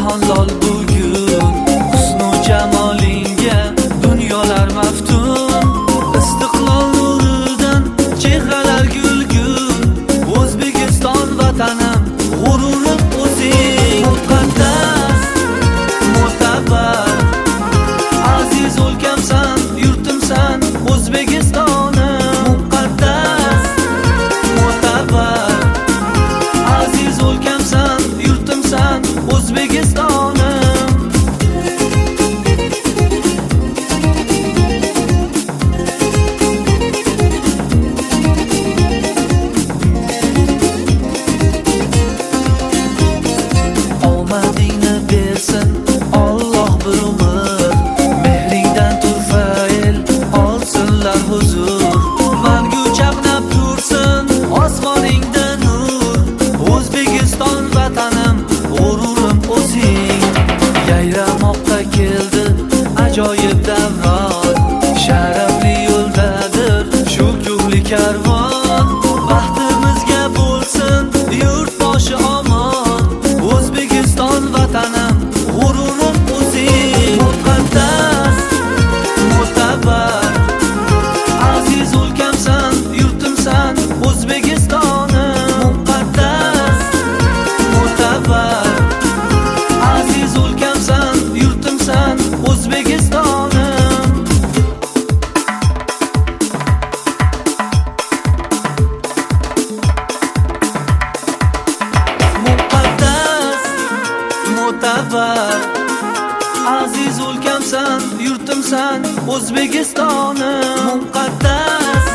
jahon lol bugun, husnu jamolingga dunyolar maftun. Istiqlol nuridan chehralar gulgun, O'zbekiston vatanim g'ururim o'zing. Muqaddas, mo'tabar, aziz o'lkamsan, yurtimsan O'zbekistonim. Muqaddas, mo'tabar, aziz o'lkamsan, yurtimsan O'zbekistonim. Omadingni bersin Alloh bir umr, mehringdan turfail olsinlar huzur. Mangu chaqnab tursin osmoningda nur, O'zbekiston vatanim g'ururim o'zing. Yayramoqqa keldi ajoyib davron, sharafli yo'ldadir shu ko'hlik karvon. Baxtimizga bo'lsin yurtboshi omon, O'zbekiston vatanim g'ururim o'zing. Muqaddas, mo'tabar, aziz o'lkamsan, yurtimsan O'zbekistonim. Muqaddas, mo'tabar, aziz o'lkamsan, yurtimsan O'zbekistonim. Muqaddas, mo'tabar, aziz o'lkamsan, yurtimsan O'zbekistonim. Muqaddas,